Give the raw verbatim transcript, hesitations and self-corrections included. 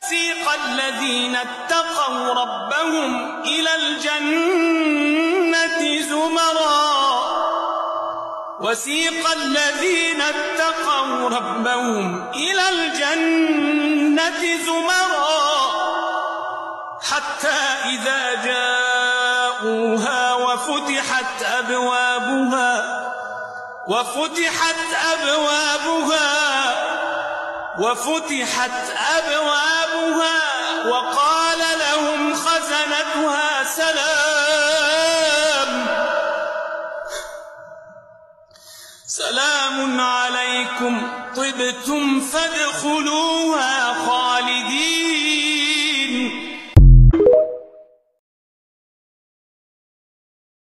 وسيق الذين اتقوا ربهم إلى الجنة زمرا وسيق الذين اتقوا ربهم إلى الجنة زمرا حتى إذا جاءوها وفتحت أبوابها وفتحت أبوابها وفتحت أبوابها وقال لهم خزنتها سلام سلام عليكم طبتم فادخلوها خالدين